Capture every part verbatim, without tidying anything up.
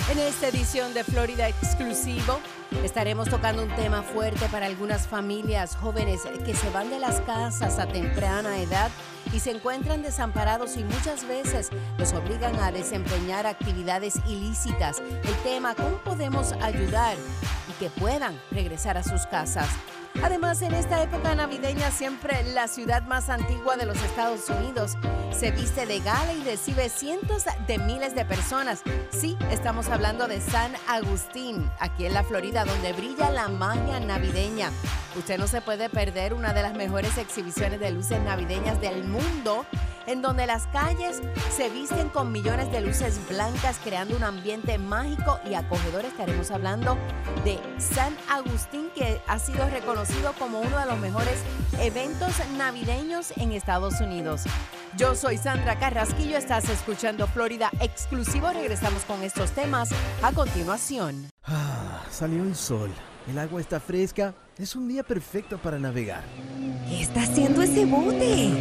En esta edición de Florida Exclusivo estaremos tocando un tema fuerte para algunas familias jóvenes que se van de las casas a temprana edad y se encuentran desamparados y muchas veces los obligan a desempeñar actividades ilícitas. El tema, ¿cómo podemos ayudar y que puedan regresar a sus casas? Además, en esta época navideña siempre la ciudad más antigua de los Estados Unidos se viste de gala y recibe cientos de miles de personas. Sí, estamos hablando de San Agustín, aquí en la Florida, donde brilla la magia navideña. Usted no se puede perder una de las mejores exhibiciones de luces navideñas del mundo, en donde las calles se visten con millones de luces blancas, creando un ambiente mágico y acogedor. Estaremos hablando de San Agustín, que ha sido reconocido como uno de los mejores eventos navideños en Estados Unidos. Yo soy Sandra Carrasquillo, estás escuchando Florida Exclusivo. Regresamos con estos temas a continuación. Ah, salió el sol, el agua está fresca, es un día perfecto para navegar. ¿Qué está haciendo ese bote?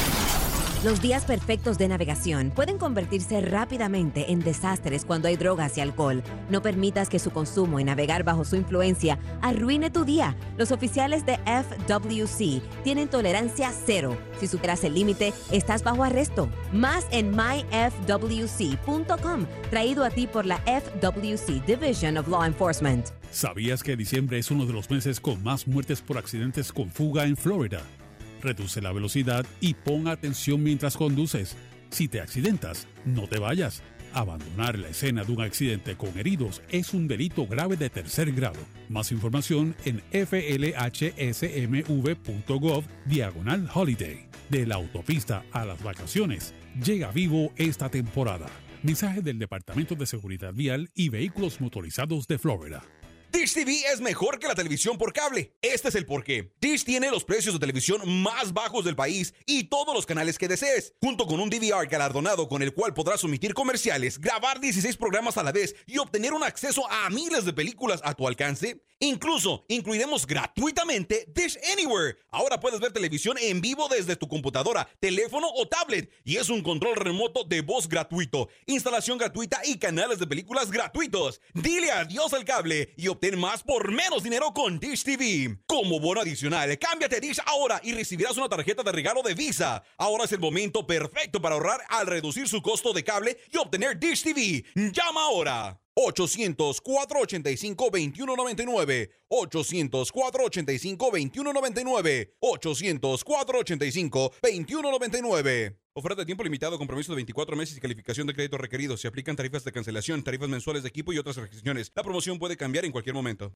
Los días perfectos de navegación pueden convertirse rápidamente en desastres cuando hay drogas y alcohol. No permitas que su consumo y navegar bajo su influencia arruine tu día. Los oficiales de F W C tienen tolerancia cero. Si superas el límite, estás bajo arresto. Más en my f w c punto com, traído a ti por la F W C Division of Law Enforcement. ¿Sabías que diciembre es uno de los meses con más muertes por accidentes con fuga en Florida? Reduce la velocidad y pon atención mientras conduces. Si te accidentas, no te vayas. Abandonar la escena de un accidente con heridos es un delito grave de tercer grado. Más información en f l h s m v punto gov diagonal holiday. De la autopista a las vacaciones, llega vivo esta temporada. Mensaje del Departamento de Seguridad Vial y Vehículos Motorizados de Florida. Dish T V es mejor que la televisión por cable. Este es el porqué. Dish tiene los precios de televisión más bajos del país y todos los canales que desees, junto con un D V R galardonado con el cual podrás omitir comerciales, grabar dieciséis programas a la vez y obtener un acceso a miles de películas a tu alcance. Incluso incluiremos gratuitamente Dish Anywhere. Ahora puedes ver televisión en vivo desde tu computadora, teléfono o tablet y es un control remoto de voz gratuito, instalación gratuita y canales de películas gratuitos. Dile adiós al cable y obtén más por menos dinero con Dish T V. Como bono adicional, cámbiate a Dish ahora y recibirás una tarjeta de regalo de Visa. Ahora es el momento perfecto para ahorrar al reducir su costo de cable y obtener Dish T V. Llama ahora. ochocientos, cuatro ochenta y cinco, veintiuno noventa y nueve. ochocientos, cuatro ochenta y cinco, veintiuno noventa y nueve. ochocientos, cuatro ochenta y cinco, veintiuno noventa y nueve. Oferta de tiempo limitado, compromiso de veinticuatro meses y calificación de crédito requerido. Se aplican tarifas de cancelación, tarifas mensuales de equipo y otras restricciones. La promoción puede cambiar en cualquier momento.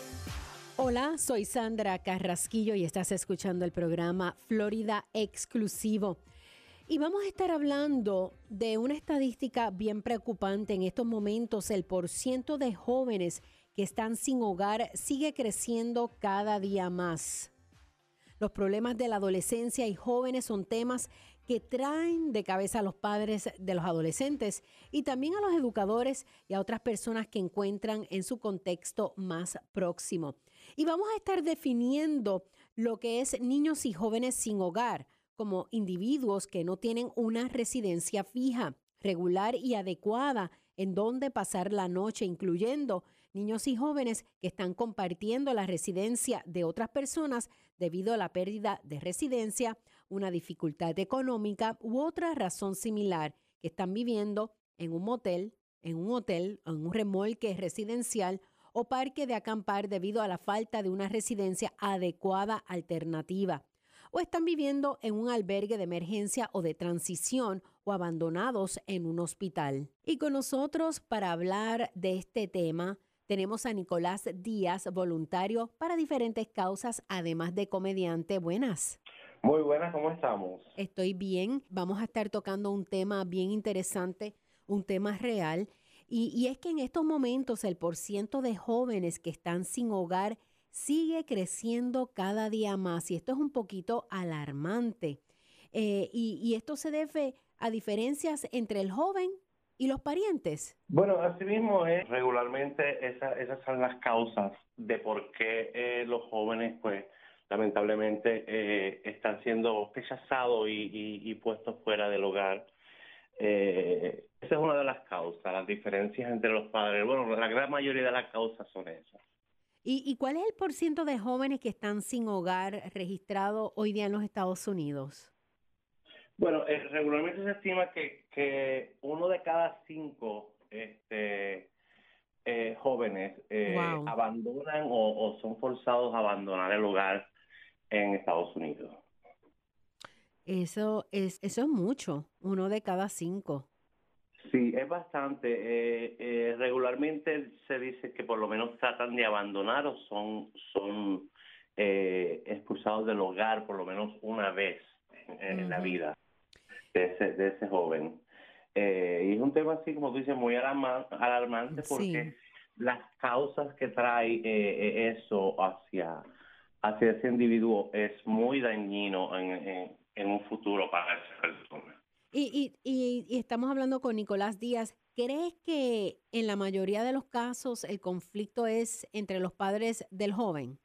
Hola, soy Sandra Carrasquillo y estás escuchando el programa Florida Exclusivo. Y vamos a estar hablando de una estadística bien preocupante. En estos momentos, el porciento de jóvenes que están sin hogar sigue creciendo cada día más. Los problemas de la adolescencia y jóvenes son temas que traen de cabeza a los padres de los adolescentes y también a los educadores y a otras personas que encuentran en su contexto más próximo. Y vamos a estar definiendo lo que es niños y jóvenes sin hogar, como individuos que no tienen una residencia fija, regular y adecuada en donde pasar la noche, incluyendo niños y jóvenes que están compartiendo la residencia de otras personas debido a la pérdida de residencia, una dificultad económica u otra razón similar, que están viviendo en un motel, en un hotel, en un remolque residencial o parque de acampar debido a la falta de una residencia adecuada alternativa, o están viviendo en un albergue de emergencia o de transición o abandonados en un hospital. Y con nosotros para hablar de este tema tenemos a Nicolás Díaz, voluntario para diferentes causas, además de comediante. Buenas. Muy buenas, ¿cómo estamos? Estoy bien. Vamos a estar tocando un tema bien interesante, un tema real. Y, y es que en estos momentos el porciento de jóvenes que están sin hogar sigue creciendo cada día más y esto es un poquito alarmante. Eh, y, y esto se debe a diferencias entre el joven y los parientes. Bueno, así mismo es. Regularmente esa, esas son las causas de por qué eh, los jóvenes, pues, lamentablemente eh, están siendo rechazados y, y, y puestos fuera del hogar. Eh, esa es una de las causas, las diferencias entre los padres. Bueno, la gran mayoría de las causas son esas. ¿Y, y cuál es el porciento de jóvenes que están sin hogar registrado hoy día en los Estados Unidos? Bueno, eh, regularmente se estima que, que uno de cada cinco este, eh, jóvenes eh, Wow. abandonan o, o son forzados a abandonar el hogar en Estados Unidos. Eso es, eso es mucho, uno de cada cinco. Sí, es bastante. Eh, eh, regularmente se dice que por lo menos tratan de abandonar o son, son eh, expulsados del hogar por lo menos una vez en, en Ujú. la vida de ese, de ese joven. Eh, y es un tema así, como tú dices, muy alarma- alarmante porque Sí. las causas que trae eh, eh, eso hacia, hacia ese individuo es muy dañino en, en, en un futuro para esa persona. Y, y, y, y estamos hablando con Nicolás Díaz. ¿Crees que en la mayoría de los casos el conflicto es entre los padres del joven?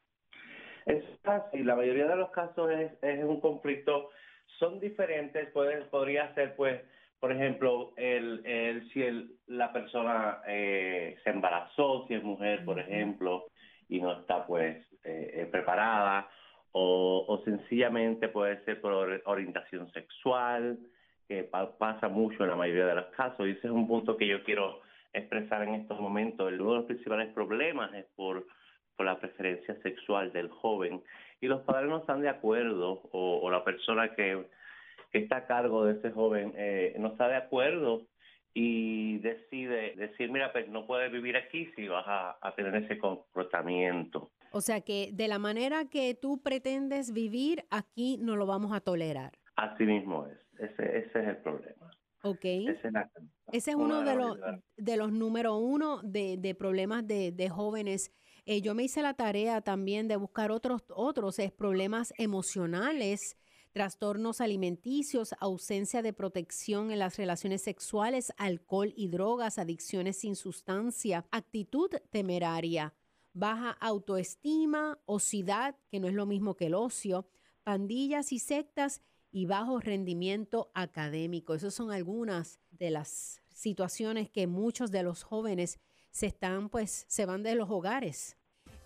Es fácil, la mayoría de los casos es, es un conflicto, son diferentes, puede, podría ser pues, por ejemplo, el, el si el, la persona eh, se embarazó, si es mujer, por Ujú. ejemplo, y no está pues eh, eh, preparada, o, o sencillamente puede ser por ori- orientación sexual, que pa- pasa mucho en la mayoría de los casos, y ese es un punto que yo quiero expresar en estos momentos. Uno de los principales problemas es por por la preferencia sexual del joven y los padres no están de acuerdo o, o la persona que, que está a cargo de ese joven eh, no está de acuerdo y decide decir, mira, pues no puedes vivir aquí si vas a, a tener ese comportamiento. O sea que de la manera que tú pretendes vivir, aquí no lo vamos a tolerar. Así mismo es, ese, ese es el problema. ¿Ok? Ese es, la, Ese es una uno de de las los, mayores- de los número uno de, de problemas de, de jóvenes. Eh, yo me hice la tarea también de buscar otros, otros es problemas emocionales, trastornos alimenticios, ausencia de protección en las relaciones sexuales, alcohol y drogas, adicciones sin sustancia, actitud temeraria, baja autoestima, ocidad, que no es lo mismo que el ocio, pandillas y sectas y bajo rendimiento académico. Esas son algunas de las situaciones que muchos de los jóvenes se están, pues, se van de los hogares.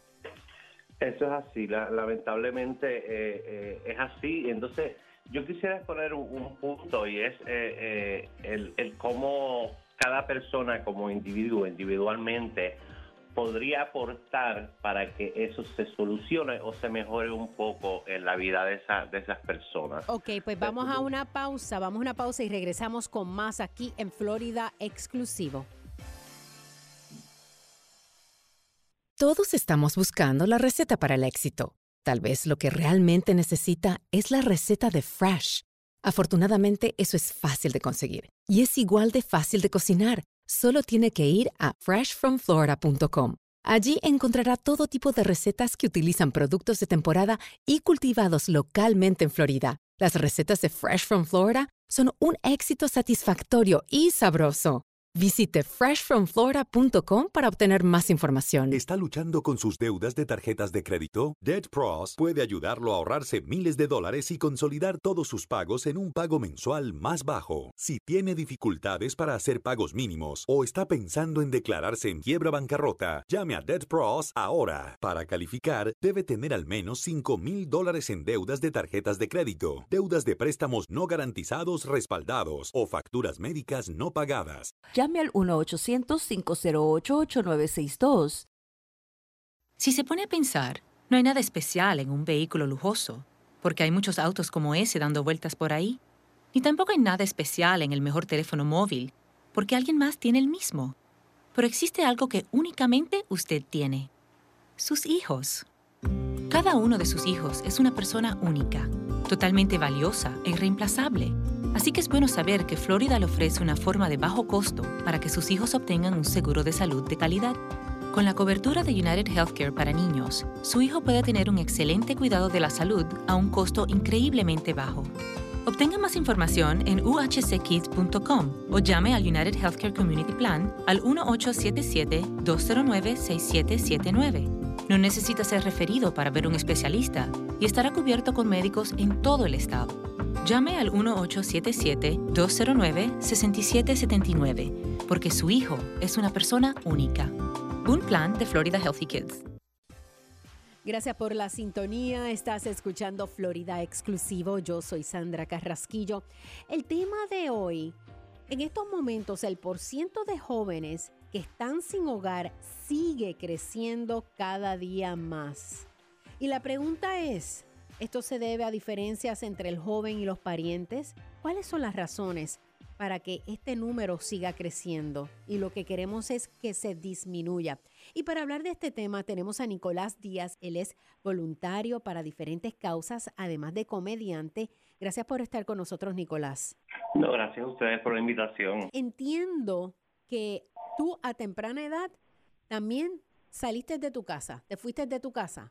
Eso es así, la, lamentablemente eh, eh, es así. Entonces, yo quisiera poner un, un punto y es eh, eh, el, el cómo cada persona como individuo, individualmente, podría aportar para que eso se solucione o se mejore un poco en la vida de, esa, de esas personas. Ok, pues vamos a una pausa, vamos a una pausa y regresamos con más aquí en Florida Exclusivo. Todos estamos buscando la receta para el éxito. Tal vez lo que realmente necesita es la receta de Fresh. Afortunadamente, eso es fácil de conseguir y es igual de fácil de cocinar. Solo tiene que ir a fresh from florida punto com. Allí encontrará todo tipo de recetas que utilizan productos de temporada y cultivados localmente en Florida. Las recetas de Fresh from Florida son un éxito satisfactorio y sabroso. Visite fresh from florida punto com para obtener más información. ¿Está luchando con sus deudas de tarjetas de crédito? DebtPros puede ayudarlo a ahorrarse miles de dólares y consolidar todos sus pagos en un pago mensual más bajo. Si tiene dificultades para hacer pagos mínimos o está pensando en declararse en quiebra bancarrota, llame a DebtPros ahora. Para calificar, debe tener al menos cinco mil dólares en deudas de tarjetas de crédito, deudas de préstamos no garantizados respaldados o facturas médicas no pagadas. Llame al uno ochocientos, cinco cero ocho, ocho nueve seis dos. Si se pone a pensar, no hay nada especial en un vehículo lujoso, porque hay muchos autos como ese dando vueltas por ahí. Ni tampoco hay nada especial en el mejor teléfono móvil, porque alguien más tiene el mismo. Pero existe algo que únicamente usted tiene: sus hijos. Cada uno de sus hijos es una persona única, totalmente valiosa e irreemplazable. Así que es bueno saber que Florida le ofrece una forma de bajo costo para que sus hijos obtengan un seguro de salud de calidad. Con la cobertura de United Healthcare para niños, su hijo puede tener un excelente cuidado de la salud a un costo increíblemente bajo. Obtenga más información en u h c kids punto com o llame al United Healthcare Community Plan al uno ocho siete siete, dos cero nueve, seis siete siete nueve. No necesita ser referido para ver un especialista y estará cubierto con médicos en todo el estado. Llame al uno ocho siete siete, dos cero nueve, seis siete siete nueve, porque su hijo es una persona única. Un plan de Florida Healthy Kids. Gracias por la sintonía. Estás escuchando Florida Exclusivo. Yo soy Sandra Carrasquillo. El tema de hoy, en estos momentos, el porciento de jóvenes que están sin hogar sigue creciendo cada día más. Y la pregunta es, ¿esto se debe a diferencias entre el joven y los parientes? ¿Cuáles son las razones para que este número siga creciendo? Y lo que queremos es que se disminuya. Y para hablar de este tema tenemos a Nicolás Díaz. Él es voluntario para diferentes causas, además de comediante. Gracias por estar con nosotros, Nicolás. No, gracias a ustedes por la invitación. Entiendo que tú a temprana edad también saliste de tu casa, te fuiste de tu casa.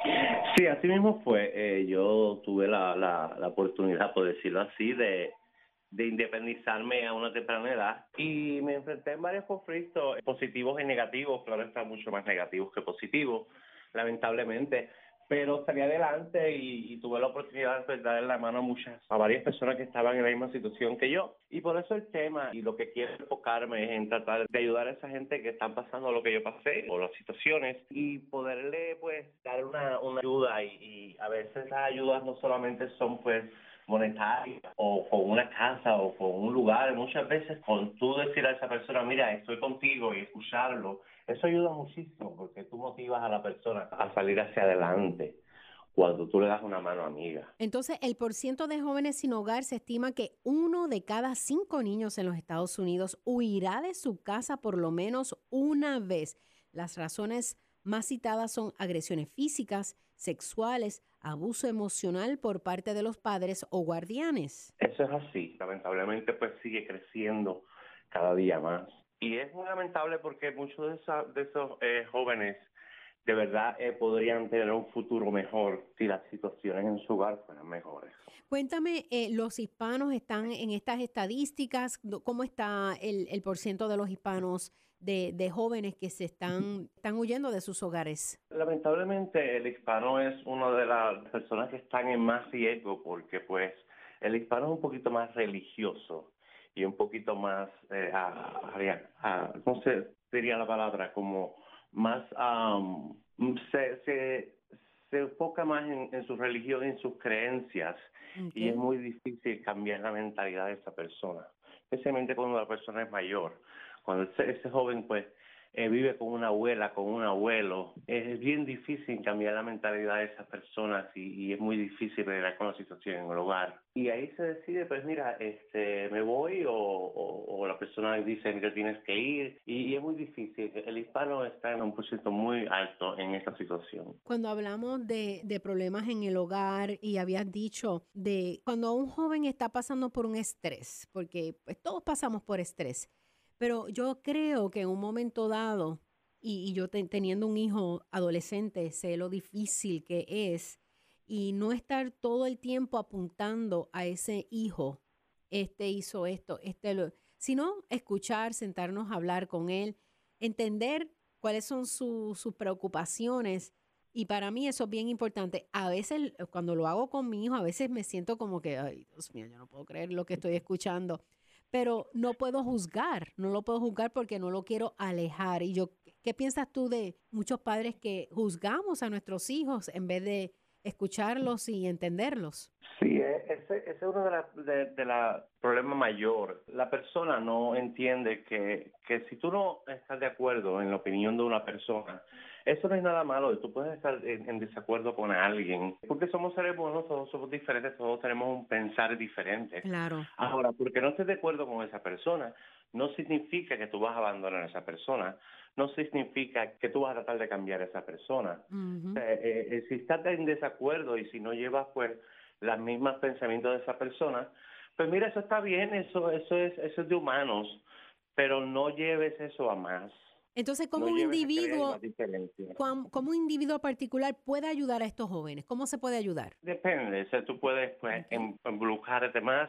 Sí, así mismo fue. Eh, yo tuve la, la, la oportunidad, por decirlo así, de, de independizarme a una temprana edad y me enfrenté en varios conflictos positivos y negativos. Claro, están mucho más negativos que positivos, lamentablemente. Pero salí adelante y, y tuve la oportunidad de dar la mano a muchas, a varias personas que estaban en la misma situación que yo. Y por eso el tema y lo que quiero enfocarme es en tratar de ayudar a esa gente que están pasando lo que yo pasé o las situaciones y poderle pues dar una, una ayuda y, y a veces las ayudas no solamente son pues monetarias o con una casa o con un lugar. Muchas veces con tú decir a esa persona, mira, estoy contigo y escucharlo, eso ayuda muchísimo porque tú motivas a la persona a salir hacia adelante cuando tú le das una mano amiga. Entonces, el porciento de jóvenes sin hogar se estima que uno de cada cinco niños en los Estados Unidos huirá de su casa por lo menos una vez. Las razones más citadas son agresiones físicas, sexuales, abuso emocional por parte de los padres o guardianes. Eso es así. Lamentablemente, pues sigue creciendo cada día más. Y es muy lamentable porque muchos de, esa, de esos eh, jóvenes de verdad eh, podrían tener un futuro mejor si las situaciones en su hogar fueran mejores. Cuéntame, eh, ¿los hispanos están en estas estadísticas? ¿Cómo está el, el porciento de los hispanos de, de jóvenes que se están, están huyendo de sus hogares? Lamentablemente el hispano es una de las personas que están en más riesgo porque pues el hispano es un poquito más religioso y un poquito más, eh, a, a, a, ¿cómo se diría la palabra? Como más, um, se, se, se enfoca más en, en su religión, en sus creencias, okay. Y es muy difícil cambiar la mentalidad de esa persona, especialmente cuando la persona es mayor. Cuando ese, ese joven pues eh, vive con una abuela, con un abuelo, es bien difícil cambiar la mentalidad de esas personas y, y es muy difícil lidiar con la situación en el hogar. Y ahí se decide, pues mira, este, me voy o, o, o la persona dice que tienes que ir y, y es muy difícil. El hispano está en un porcentaje muy alto en esta situación. Cuando hablamos de, de problemas en el hogar y habías dicho de cuando un joven está pasando por un estrés, porque pues, todos pasamos por estrés, pero yo creo que en un momento dado, y, y yo te, teniendo un hijo adolescente, sé lo difícil que es, y no estar todo el tiempo apuntando a ese hijo, este hizo esto, este lo, sino escuchar, sentarnos a hablar con él, entender cuáles son su, sus preocupaciones, y para mí eso es bien importante. A veces, cuando lo hago con mi hijo, a veces me siento como que, ay, Dios mío, yo no puedo creer lo que estoy escuchando. Pero no puedo juzgar, no lo puedo juzgar porque no lo quiero alejar. Y yo, ¿qué piensas tú de muchos padres que juzgamos a nuestros hijos en vez de escucharlos y entenderlos? Sí, ese, ese es uno de los de, de la problemas mayor. La persona no entiende que, que si tú no estás de acuerdo en la opinión de una persona, eso no es nada malo. Tú puedes estar en, en desacuerdo con alguien, porque somos seres humanos, todos somos diferentes, todos tenemos un pensar diferente. Claro. Ahora, porque no estés de acuerdo con esa persona, no significa que tú vas a abandonar a esa persona, no significa que tú vas a tratar de cambiar a esa persona. Uh-huh. eh, eh, si estás en desacuerdo y si no llevas pues los mismos pensamientos de esa persona, pues mira, eso está bien, eso, eso es, eso es de humanos, pero no lleves eso a más. Entonces, ¿cómo no un individuo, como, como un individuo particular puede ayudar a estos jóvenes? ¿Cómo se puede ayudar? Depende, o sea, tú puedes pues okay. involucrarte más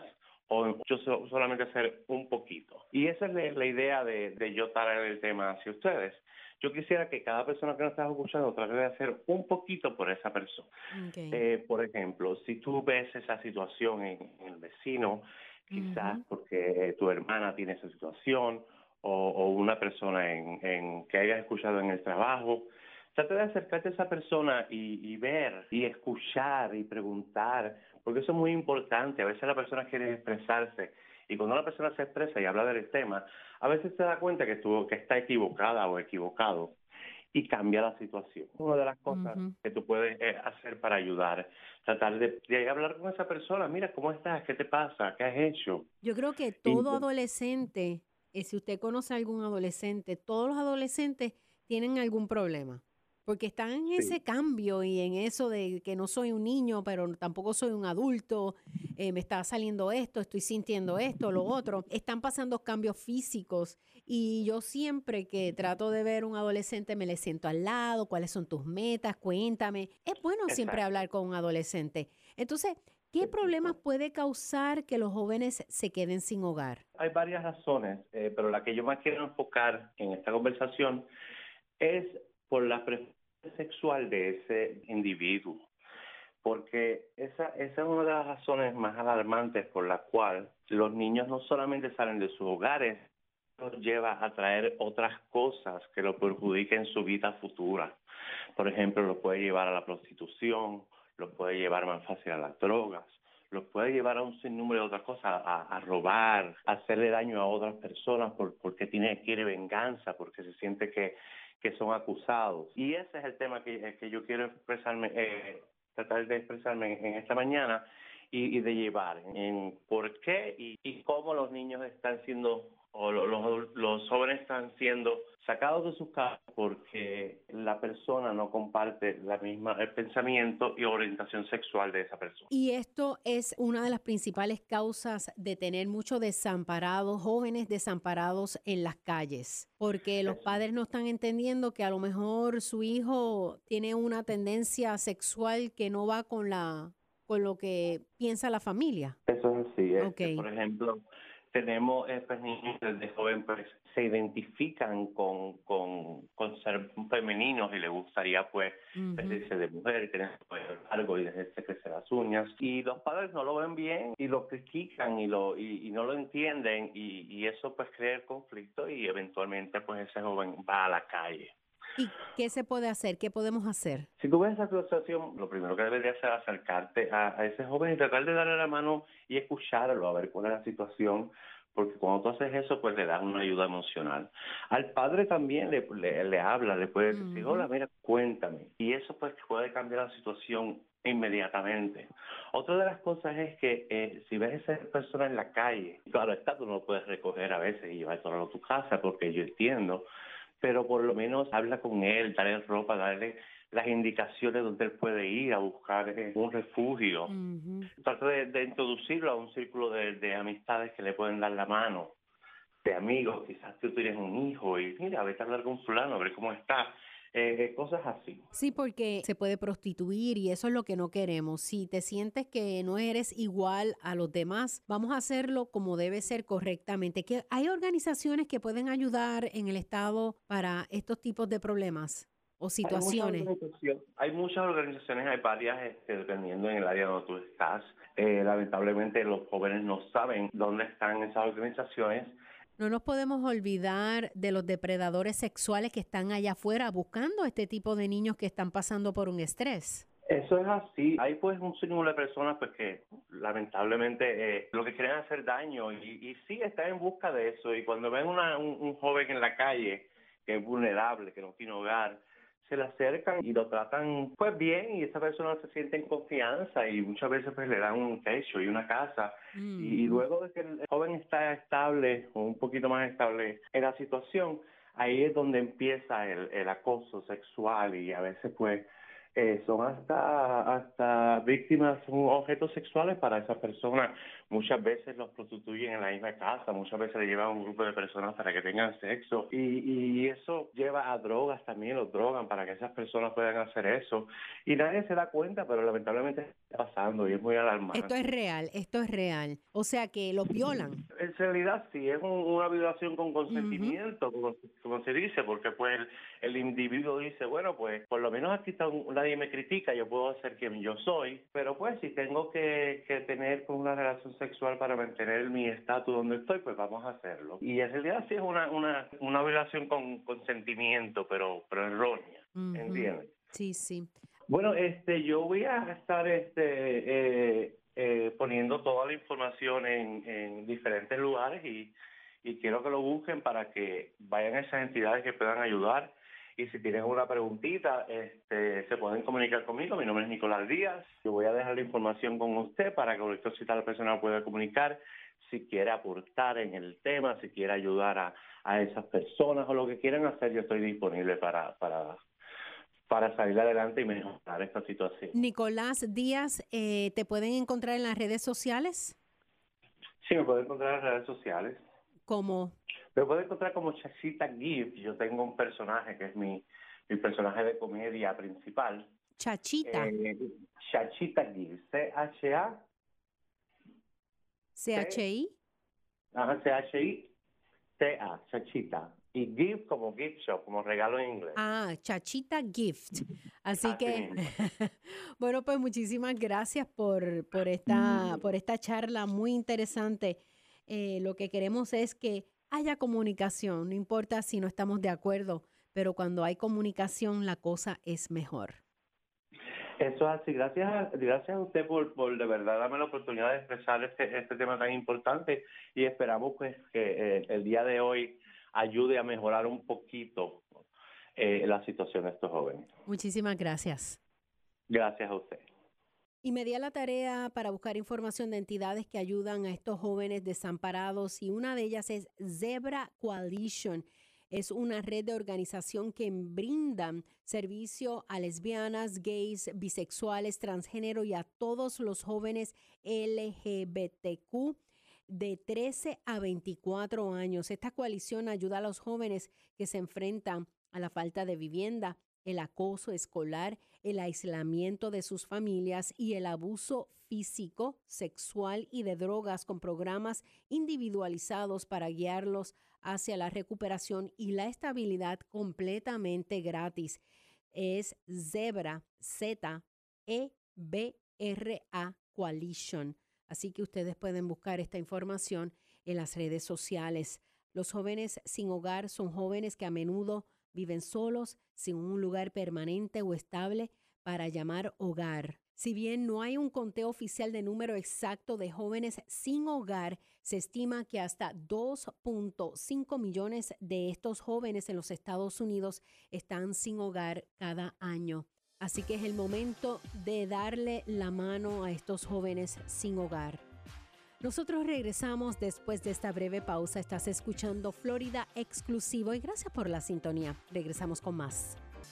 o yo so- solamente hacer un poquito. Y esa es la, la idea de, de yo traer el tema hacia ustedes. Yo quisiera que cada persona que nos está escuchando trate de hacer un poquito por esa persona. Okay. Eh, por ejemplo, si tú ves esa situación en, en el vecino, quizás Ujú. porque tu hermana tiene esa situación, o, o una persona en, en que hayas escuchado en el trabajo, trata de acercarte a esa persona y, y ver, y escuchar, y preguntar, porque eso es muy importante. A veces la persona quiere expresarse, y cuando una persona se expresa y habla del tema, a veces se da cuenta que, estuvo, que está equivocada o equivocado, y cambia la situación. Una de las cosas Ujú. que tú puedes eh, hacer para ayudar, tratar de, de hablar con esa persona. Mira, ¿cómo estás? ¿Qué te pasa? ¿Qué has hecho? Yo creo que Y, todo adolescente, eh, si usted conoce a algún adolescente, todos los adolescentes tienen algún problema, porque están en sí, ese cambio y en eso de que no soy un niño, pero tampoco soy un adulto, eh, me está saliendo esto, estoy sintiendo esto, lo otro. Están pasando cambios físicos y yo siempre que trato de ver un adolescente me le siento al lado, cuáles son tus metas, cuéntame. Es bueno siempre exacto. hablar con un adolescente. Entonces, ¿qué problemas puede causar que los jóvenes se queden sin hogar? Hay varias razones, eh, pero la que yo más quiero enfocar en esta conversación es por la preferencia sexual de ese individuo, porque esa, esa es una de las razones más alarmantes por la cual los niños no solamente salen de sus hogares, los lleva a traer otras cosas que lo perjudiquen en su vida futura. Por ejemplo, los puede llevar a la prostitución, los puede llevar más fácil a las drogas, los puede llevar a un sinnúmero de otras cosas, a, a robar, a hacerle daño a otras personas por, porque tiene, quiere venganza, porque se siente que, que son acusados. Y ese es el tema que, que yo quiero expresarme, eh, tratar de expresarme en, en esta mañana y, y de llevar en por qué y, y cómo los niños están siendo o los, los, los jóvenes están siendo sacados de sus casas porque la persona no comparte la misma el pensamiento y orientación sexual de esa persona. Y esto es una de las principales causas de tener muchos desamparados, jóvenes desamparados en las calles, porque los Eso. padres no están entendiendo que a lo mejor su hijo tiene una tendencia sexual que no va con la con lo que piensa la familia. Eso es así. Este, Okay. Por ejemplo, tenemos eh, pues, niños desde joven pues se identifican con, con, con ser femeninos y les gustaría pues Ujú. vestirse de mujer, tener el cabello largo y dejarse crecer las uñas. Y los padres no lo ven bien y lo critican y lo y, y no lo entienden y, y eso pues crea el conflicto y eventualmente pues ese joven va a la calle. ¿Y qué se puede hacer? ¿Qué podemos hacer? Si tú ves esa situación, lo primero que deberías hacer es acercarte a, a ese joven y tratar de darle la mano y escucharlo, a ver cuál es la situación, porque cuando tú haces eso, pues le das una ayuda emocional. Al padre también le, le, le habla, le puede decir, Ujú. hola, mira, cuéntame. Y eso pues puede cambiar la situación inmediatamente. Otra de las cosas es que eh, si ves a esa persona en la calle, claro está, tú no lo puedes recoger a veces y llevártelo a tu casa, porque yo entiendo, pero por lo menos habla con él, darle ropa, darle las indicaciones donde él puede ir a buscar eh, un refugio. Ujú. Trata de, de introducirlo a un círculo de, de amistades que le pueden dar la mano, de amigos, quizás tú tienes un hijo y mira, vete a hablar con fulano, a ver cómo está, eh, cosas así. Sí, porque se puede prostituir y eso es lo que no queremos. Si te sientes que no eres igual a los demás, vamos a hacerlo como debe ser correctamente. Que hay organizaciones que pueden ayudar en el estado para estos tipos de problemas o Hay muchas situaciones. organizaciones, hay muchas organizaciones, hay varias, este, dependiendo en el área donde tú estás. Eh, lamentablemente los jóvenes no saben dónde están esas organizaciones. No nos podemos olvidar de los depredadores sexuales que están allá afuera buscando este tipo de niños que están pasando por un estrés. Eso es así. Hay pues un sinnúmero de personas pues que lamentablemente eh, lo que quieren es hacer daño y, y sí están en busca de eso. Y cuando ven una, un, un joven en la calle que es vulnerable, que no tiene hogar, se le acercan y lo tratan pues bien y esa persona se siente en confianza y muchas veces pues le dan un techo y una casa. Mm. Y, y luego de que el joven está estable o un poquito más estable en la situación, ahí es donde empieza el, el acoso sexual y a veces pues eh, son hasta hasta víctimas, son objetos sexuales para esa persona muchas veces los prostituyen en la misma casa, muchas veces le llevan a un grupo de personas para que tengan sexo y, y eso lleva a drogas también, los drogan para que esas personas puedan hacer eso y nadie se da cuenta, pero lamentablemente está pasando y es muy alarmante. Esto es real, esto es real. O sea que los violan. En realidad sí, es un, una violación con consentimiento, uh-huh. como, como se dice, porque pues el, el individuo dice, bueno, pues por lo menos aquí está un, nadie me critica, yo puedo ser quien yo soy, pero pues si tengo que, que tener pues, una relación sexual para mantener mi estatus donde estoy, pues vamos a hacerlo. Y en realidad sí es una, una, una violación con consentimiento, pero, pero errónea, uh-huh. ¿entiendes? Sí, sí. Bueno, este, yo voy a estar este, eh, eh, poniendo toda la información en, en diferentes lugares y, y quiero que lo busquen para que vayan a esas entidades que puedan ayudar. Y si tienen una preguntita, este, se pueden comunicar conmigo. Mi nombre es Nicolás Díaz. Yo voy a dejar la información con usted para que cualquier si tal persona pueda comunicar. Si quiere aportar en el tema, si quiere ayudar a, a esas personas o lo que quieran hacer, yo estoy disponible para... para para salir adelante y mejorar esta situación. Nicolás Díaz, eh, ¿te pueden encontrar en las redes sociales? Sí, me pueden encontrar en las redes sociales. ¿Cómo? Me pueden encontrar como Chachita Gift. Yo tengo un personaje que es mi, mi personaje de comedia principal. Chachita. Eh, Chachita Gift. C H A C H I Ajá, C H I T A, Chachita. Y gift como gift shop, como regalo en inglés. Ah, Chachita Gift. Así, Así que, bueno, pues muchísimas gracias por, por, esta, por esta charla muy interesante. Eh, lo que queremos es que haya comunicación, no importa si no estamos de acuerdo, pero cuando hay comunicación la cosa es mejor. Eso es así. Gracias a, gracias a usted por, por de verdad darme la oportunidad de expresar este, este tema tan importante y esperamos pues que eh, el día de hoy ayude a mejorar un poquito eh, la situación de estos jóvenes. Muchísimas gracias. Gracias a usted. Y me di a la tarea para buscar información de entidades que ayudan a estos jóvenes desamparados y una de ellas es Zebra Coalition. Es una red de organización que brindan servicio a lesbianas, gays, bisexuales, transgénero y a todos los jóvenes L G B T Q de trece a veinticuatro años. Esta coalición ayuda a los jóvenes que se enfrentan a la falta de vivienda, el acoso escolar, el aislamiento de sus familias y el abuso físico, sexual y de drogas con programas individualizados para guiarlos hacia la recuperación y la estabilidad completamente gratis. Es Zebra, Z E B R A Coalition. Así que ustedes pueden buscar esta información en las redes sociales. Los jóvenes sin hogar son jóvenes que a menudo viven solos, sin un lugar permanente o estable para llamar hogar. Si bien no hay un conteo oficial de número exacto de jóvenes sin hogar, se estima que hasta dos punto cinco millones de estos jóvenes en los Estados Unidos están sin hogar cada año. Así que es el momento de darle la mano a estos jóvenes sin hogar. Nosotros regresamos después de esta breve pausa. Estás escuchando Florida Exclusivo y gracias por la sintonía. Regresamos con más.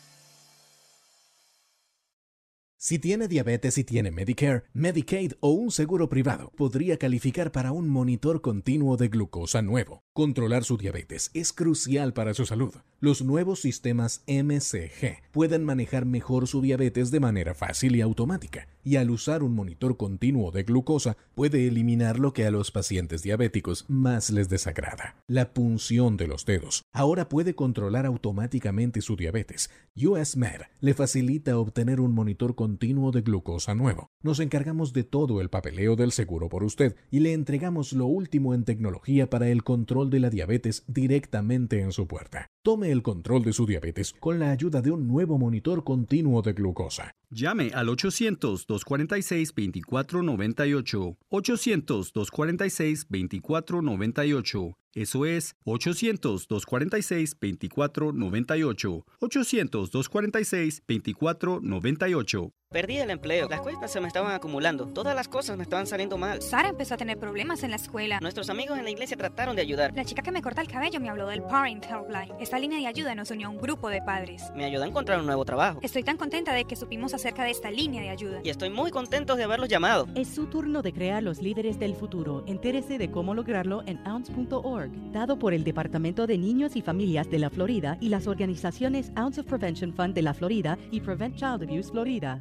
Si tiene diabetes y tiene Medicare, Medicaid o un seguro privado, podría calificar para un monitor continuo de glucosa nuevo. Controlar su diabetes es crucial para su salud. Los nuevos sistemas M C G pueden manejar mejor su diabetes de manera fácil y automática, y al usar un monitor continuo de glucosa puede eliminar lo que a los pacientes diabéticos más les desagrada: la punción de los dedos. Ahora puede controlar automáticamente su diabetes. U S Med le facilita obtener un monitor continuo de glucosa nuevo. Nos encargamos de todo el papeleo del seguro por usted y le entregamos lo último en tecnología para el control de la diabetes directamente en su puerta. Tome el control de su diabetes con la ayuda de un nuevo monitor continuo de glucosa. Llame al ochocientos, dos cuarenta y seis, veinticuatro noventa y ocho. ochocientos, dos cuarenta y seis, veinticuatro noventa y ocho. Eso es ochocientos, dos cuarenta y seis, veinticuatro noventa y ocho. ochocientos, dos cuarenta y seis, veinticuatro noventa y ocho. Perdí el empleo, las cuentas se me estaban acumulando, todas las cosas me estaban saliendo mal. Sara empezó a tener problemas en la escuela. Nuestros amigos en la iglesia trataron de ayudar. La chica que me corta el cabello me habló del Parent Helpline. Esta línea de ayuda nos unió a un grupo de padres. Me ayudó a encontrar un nuevo trabajo. Estoy tan contenta de que supimos acerca de esta línea de ayuda. Y estoy muy contento de haberlos llamado. Es su turno de crear los líderes del futuro. Entérese de cómo lograrlo en ounce punto org, dado por el Departamento de Niños y Familias de la Florida y las organizaciones Ounce of Prevention Fund de la Florida y Prevent Child Abuse Florida.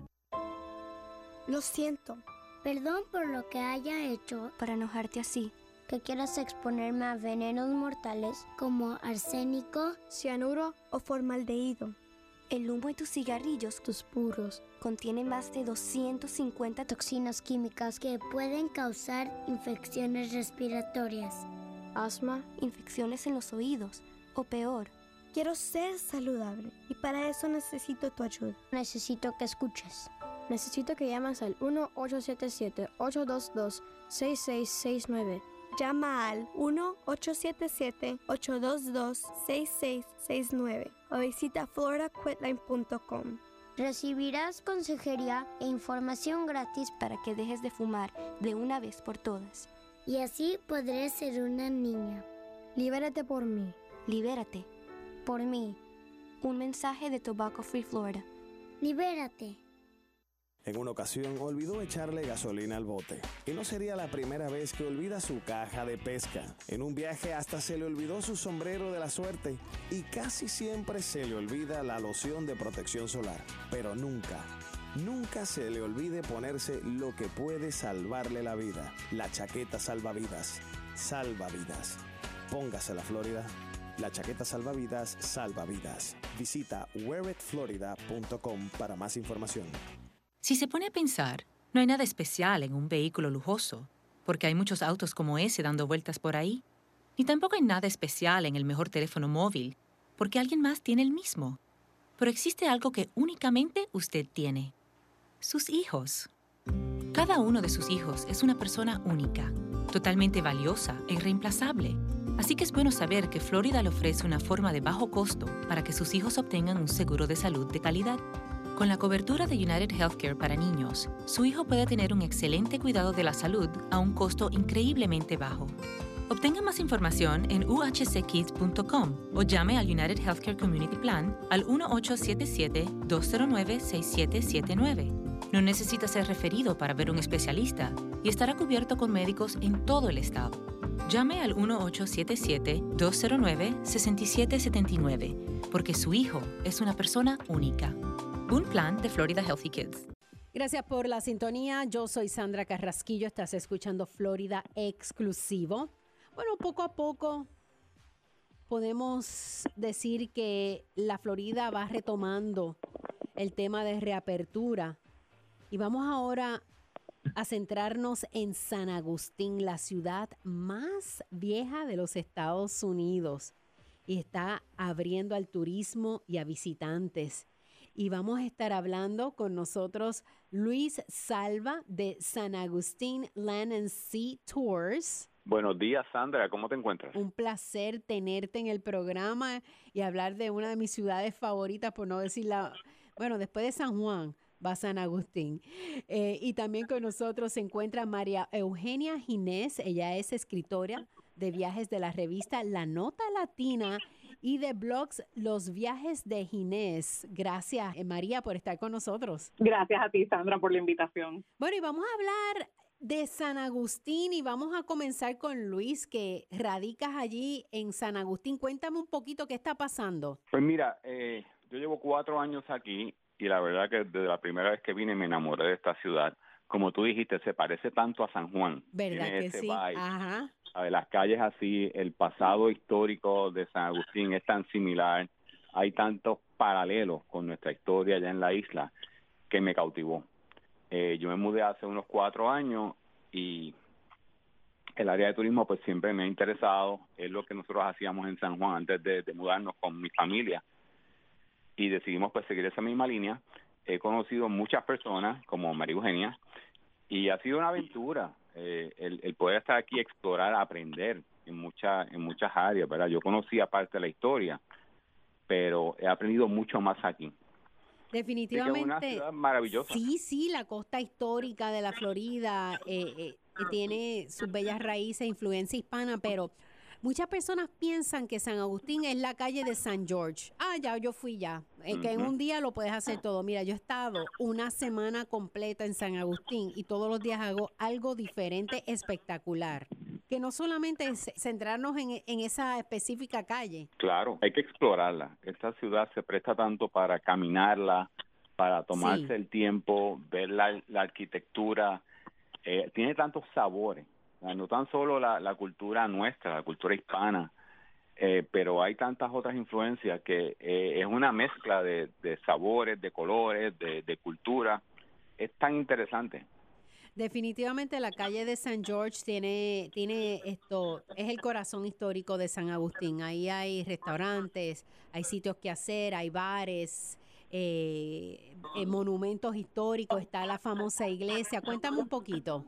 Lo siento. Perdón por lo que haya hecho para enojarte así. Que quieras exponerme a venenos mortales como arsénico, cianuro o formaldehído. El humo de tus cigarrillos, tus puros, contienen más de doscientas cincuenta toxinas químicas que pueden causar infecciones respiratorias, asma, infecciones en los oídos o peor. Quiero ser saludable y para eso necesito tu ayuda. Necesito que escuches. Necesito que llames al uno ocho siete siete, ocho dos dos, seis seis seis nueve. Llama al uno ocho siete siete, ocho dos dos, seis seis seis nueve o visita florida quitline punto com. Recibirás consejería e información gratis para que dejes de fumar de una vez por todas. Y así podré ser una niña. Libérate por mí. Libérate. Por mí. Un mensaje de Tobacco Free Florida. Libérate. En una ocasión olvidó echarle gasolina al bote. Y no sería la primera vez que olvida su caja de pesca. En un viaje hasta se le olvidó su sombrero de la suerte. Y casi siempre se le olvida la loción de protección solar. Pero nunca, nunca se le olvide ponerse lo que puede salvarle la vida. La chaqueta salvavidas. Salvavidas. Póngase la Florida. La chaqueta salvavidas salva vidas. Visita wear it florida punto com para más información. Si se pone a pensar, no hay nada especial en un vehículo lujoso, porque hay muchos autos como ese dando vueltas por ahí. Ni tampoco hay nada especial en el mejor teléfono móvil, porque alguien más tiene el mismo. Pero existe algo que únicamente usted tiene. Sus hijos. Cada uno de sus hijos es una persona única, totalmente valiosa e irreemplazable. Así que es bueno saber que Florida le ofrece una forma de bajo costo para que sus hijos obtengan un seguro de salud de calidad. Con la cobertura de United Healthcare para niños, su hijo puede tener un excelente cuidado de la salud a un costo increíblemente bajo. Obtenga más información en u h c kids punto com o llame al United Healthcare Community Plan al uno ocho siete siete, dos cero nueve, seis siete siete nueve. No necesita ser referido para ver un especialista y estará cubierto con médicos en todo el estado. Llame al uno ocho siete siete, dos cero nueve, seis siete siete nueve porque su hijo es una persona única. Un plan de Florida Healthy Kids. Gracias por la sintonía. Yo soy Sandra Carrasquillo. Estás escuchando Florida Exclusivo. Bueno, poco a poco podemos decir que la Florida va retomando el tema de reapertura. Y vamos ahora a centrarnos en San Agustín, la ciudad más vieja de los Estados Unidos. Y está abriendo al turismo y a visitantes. Y vamos a estar hablando con nosotros Luis Salva de San Agustín Land and Sea Tours. Buenos días, Sandra. ¿Cómo te encuentras? Un placer tenerte en el programa y hablar de una de mis ciudades favoritas, por no decir la... Bueno, después de San Juan va San Agustín. Eh, y también con nosotros se encuentra María Eugenia Ginés. Ella es escritora de viajes de la revista La Nota Latina y de blogs Los Viajes de Ginés. Gracias, María, por estar con nosotros. Gracias a ti, Sandra, por la invitación. Bueno, y vamos a hablar de San Agustín y vamos a comenzar con Luis, que radicas allí en San Agustín. Cuéntame un poquito qué está pasando. Pues mira, eh, yo llevo cuatro años aquí y la verdad que desde la primera vez que vine me enamoré de esta ciudad. Como tú dijiste, se parece tanto a San Juan. ¿Verdad Tiene que ese sí? vibe. Ajá. A ver, las calles así, el pasado histórico de San Agustín es tan similar. Hay tantos paralelos con nuestra historia allá en la isla que me cautivó. Eh, yo me mudé hace unos cuatro años y el área de turismo pues siempre me ha interesado. Es lo que nosotros hacíamos en San Juan antes de, de mudarnos con mi familia. Y decidimos pues seguir esa misma línea. He conocido muchas personas como María Eugenia y ha sido una aventura eh, el, el poder estar aquí, explorar, aprender en, mucha, en muchas áreas, ¿verdad? Yo conocía parte de la historia, pero he aprendido mucho más aquí. Definitivamente. Es una ciudad maravillosa. Sí, sí, la costa histórica de la Florida eh, eh, tiene sus bellas raíces, influencia hispana, pero muchas personas piensan que San Agustín es la calle de San George. Ah, ya, yo fui ya. Eh, que en un día lo puedes hacer todo. Mira, yo he estado una semana completa en San Agustín y todos los días hago algo diferente, espectacular. Que no solamente es centrarnos en, en esa específica calle. Claro, hay que explorarla. Esta ciudad se presta tanto para caminarla, para tomarse Sí. el tiempo, ver la, la arquitectura. Eh, tiene tantos sabores. O sea, no tan solo la, la cultura nuestra, la cultura hispana, eh, pero hay tantas otras influencias que eh, es una mezcla de, de sabores, de colores, de, de cultura. Es tan interesante. Definitivamente la calle de San George tiene, tiene esto, es el corazón histórico de San Agustín. Ahí hay restaurantes, hay sitios que hacer, hay bares, eh, eh, monumentos históricos, está la famosa iglesia. Cuéntame un poquito.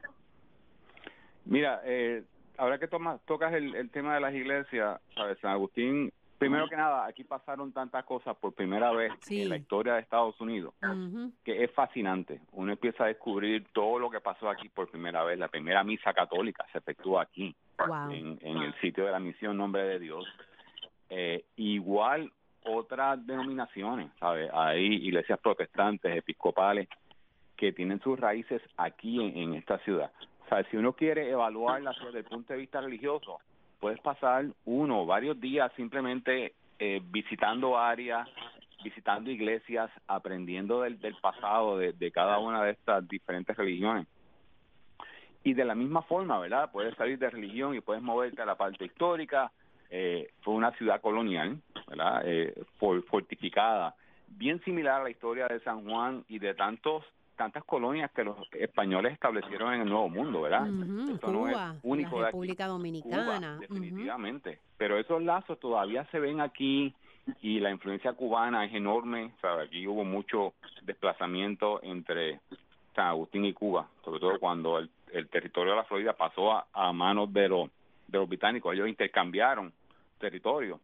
Mira, eh, ahora que toma, tocas el, el tema de las iglesias, ¿sabes? San Agustín, primero que nada, aquí pasaron tantas cosas por primera vez Sí. en la historia de Estados Unidos, Ujú. que es fascinante. Uno empieza a descubrir todo lo que pasó aquí por primera vez. La primera misa católica se efectuó aquí, Wow. en, en el sitio de la misión Nombre de Dios. Eh, igual otras denominaciones, ¿sabes? Hay iglesias protestantes, episcopales, que tienen sus raíces aquí en, en esta ciudad. O sea, si uno quiere evaluarla desde el punto de vista religioso, puedes pasar uno o varios días simplemente eh, visitando áreas, visitando iglesias, aprendiendo del, del pasado de, de cada una de estas diferentes religiones. Y de la misma forma, ¿verdad? Puedes salir de religión y puedes moverte a la parte histórica. Eh, fue una ciudad colonial, ¿verdad? Eh, for- fortificada, bien similar a la historia de San Juan y de tantos tantas colonias que los españoles establecieron en el Nuevo Mundo, ¿verdad? Ujú, Esto no es Cuba, único la de aquí. República Dominicana. Cuba, Ujú. definitivamente. Pero esos lazos todavía se ven aquí y la influencia cubana es enorme. O sea, aquí hubo mucho desplazamiento entre San Agustín y Cuba, sobre todo cuando el, el territorio de la Florida pasó a, a manos de los, de los británicos. Ellos intercambiaron territorio.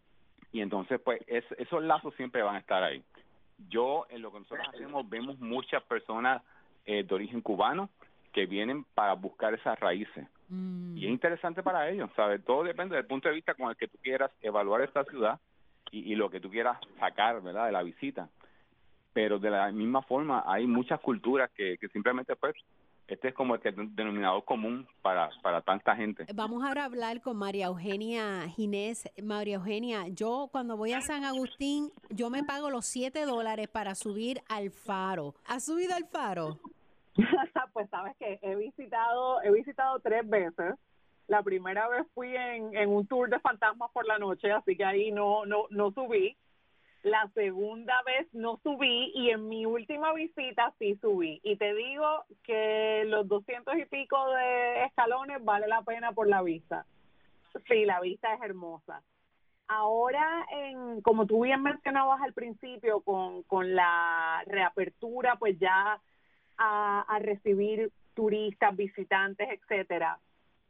Y entonces, pues, es, esos lazos siempre van a estar ahí. Yo, en lo que nosotros hacemos, vemos muchas personas eh, de origen cubano que vienen para buscar esas raíces. Y es interesante para ellos, ¿sabes? Todo depende del punto de vista con el que tú quieras evaluar esta ciudad y, y lo que tú quieras sacar, ¿verdad?, de la visita. Pero de la misma forma, hay muchas culturas que, que simplemente, pues, este es como el que- denominador común para, para tanta gente. Vamos ahora a hablar con María Eugenia Ginés. María Eugenia, yo cuando voy a San Agustín, yo me pago los siete dólares para subir al faro. ¿Has subido al faro? Pues sabes que he visitado, he visitado tres veces. La primera vez fui en, en un tour de fantasmas por la noche, así que ahí no, no, no subí. La segunda vez no subí y en mi última visita sí subí. Y te digo que los doscientos y pico de escalones vale la pena por la vista. Sí, la vista es hermosa. Ahora, en, como tú bien mencionabas al principio, con, con la reapertura, pues ya a, a recibir turistas, visitantes, etcétera,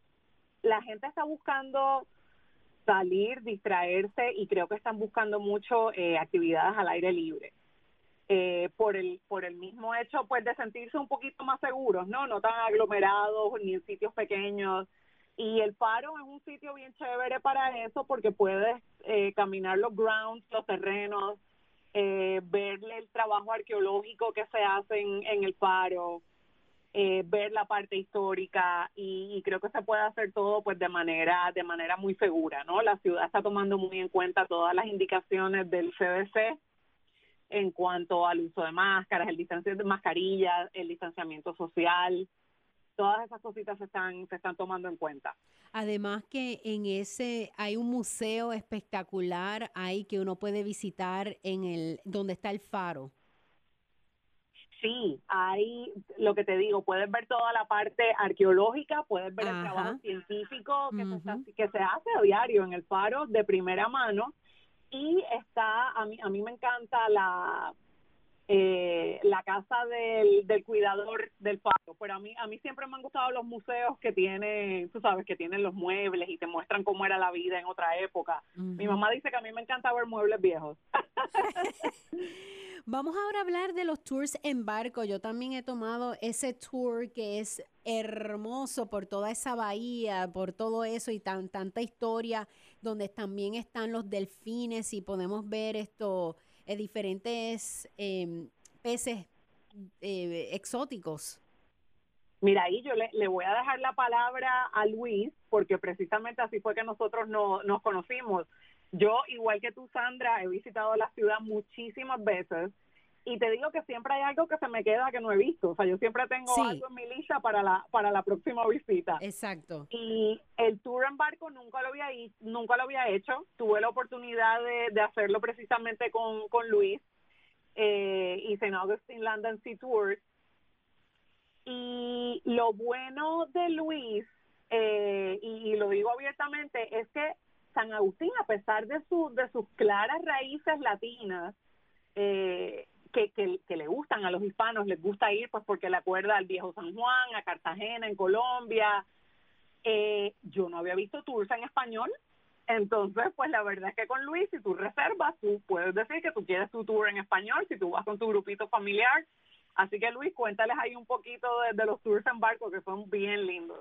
la gente está buscando salir, distraerse y creo que están buscando mucho eh, actividades al aire libre. Eh, por el por el mismo hecho pues de sentirse un poquito más seguros, no no tan aglomerados ni en sitios pequeños, y el Faro es un sitio bien chévere para eso porque puedes eh, caminar los grounds, los terrenos, eh, ver el trabajo arqueológico que se hace en, en el Faro, eh, ver la parte histórica y, y creo que se puede hacer todo pues de manera de manera muy segura, ¿no? La ciudad está tomando muy en cuenta todas las indicaciones del C D C en cuanto al uso de máscaras, el distanciamiento de mascarillas, el distanciamiento social, todas esas cositas se están se están tomando en cuenta. Además que en ese hay un museo espectacular ahí que uno puede visitar en el donde está el faro. Sí, hay lo que te digo, puedes ver toda la parte arqueológica, puedes ver Ajá. el trabajo científico que, Ujú. se está, que se hace a diario en el Faro de primera mano, y está, a mí, a mí me encanta la, eh, la casa del, del cuidador del faro. Pero a mí, a mí siempre me han gustado los museos que tienen, tú sabes, que tienen los muebles y te muestran cómo era la vida en otra época. Uh-huh. Mi mamá dice que a mí me encanta ver muebles viejos. Vamos ahora a hablar de los tours en barco. Yo también he tomado ese tour que es hermoso por toda esa bahía, por todo eso y tan tanta historia, donde también están los delfines y podemos ver esto, eh, diferentes eh, peces eh, exóticos. Mira, ahí yo le, le voy a dejar la palabra a Luis, porque precisamente así fue que nosotros no, nos conocimos. Yo, igual que tú, Sandra, he visitado la ciudad muchísimas veces y te digo que siempre hay algo que se me queda que no he visto. O sea, yo siempre tengo sí. algo en mi lista para la para la próxima visita. Exacto. Y el tour en barco nunca lo había, nunca lo había hecho. Tuve la oportunidad de, de hacerlo precisamente con, con Luis eh, y Saint Augustine Land and Sea Tour. Y lo bueno de Luis, eh, y, y lo digo abiertamente, es que San Agustín, a pesar de, su, de sus claras raíces latinas, eh, que, que, que le gustan a los hispanos, les gusta ir pues porque le acuerda al viejo San Juan, a Cartagena en Colombia, eh, yo no había visto tours en español. Entonces pues la verdad es que con Luis, si tú reservas, tú puedes decir que tú quieres tu tour en español, si tú vas con tu grupito familiar. Así que Luis, cuéntales ahí un poquito de, de los tours en barco, que son bien lindos.